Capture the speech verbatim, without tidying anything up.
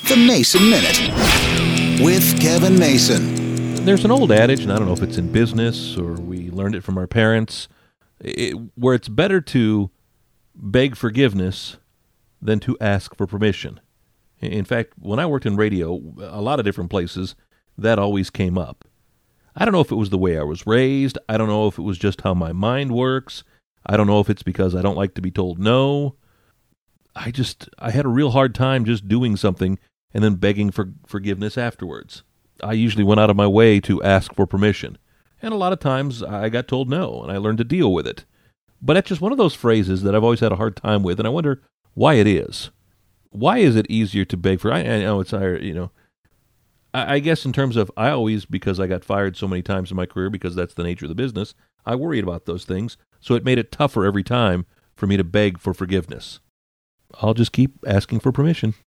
The Mason Minute with Kevin Mason. There's an old adage, and I don't know if it's in business or we learned it from our parents, it, where it's better to beg forgiveness than to ask for permission. In fact, when I worked in radio, a lot of different places, that always came up. I don't know if it was the way I was raised. I don't know if it was just how my mind works. I don't know if it's because I don't like to be told no. I just, I had a real hard time just doing something and then begging for forgiveness afterwards. I usually went out of my way to ask for permission. And a lot of times I got told no, and I learned to deal with it. But that's just one of those phrases that I've always had a hard time with, and I wonder why it is. Why is it easier to beg for? I, I know it's higher, you know. I, I guess in terms of, I always, because I got fired so many times in my career, because that's the nature of the business, I worried about those things. So it made it tougher every time for me to beg for forgiveness. I'll just keep asking for permission.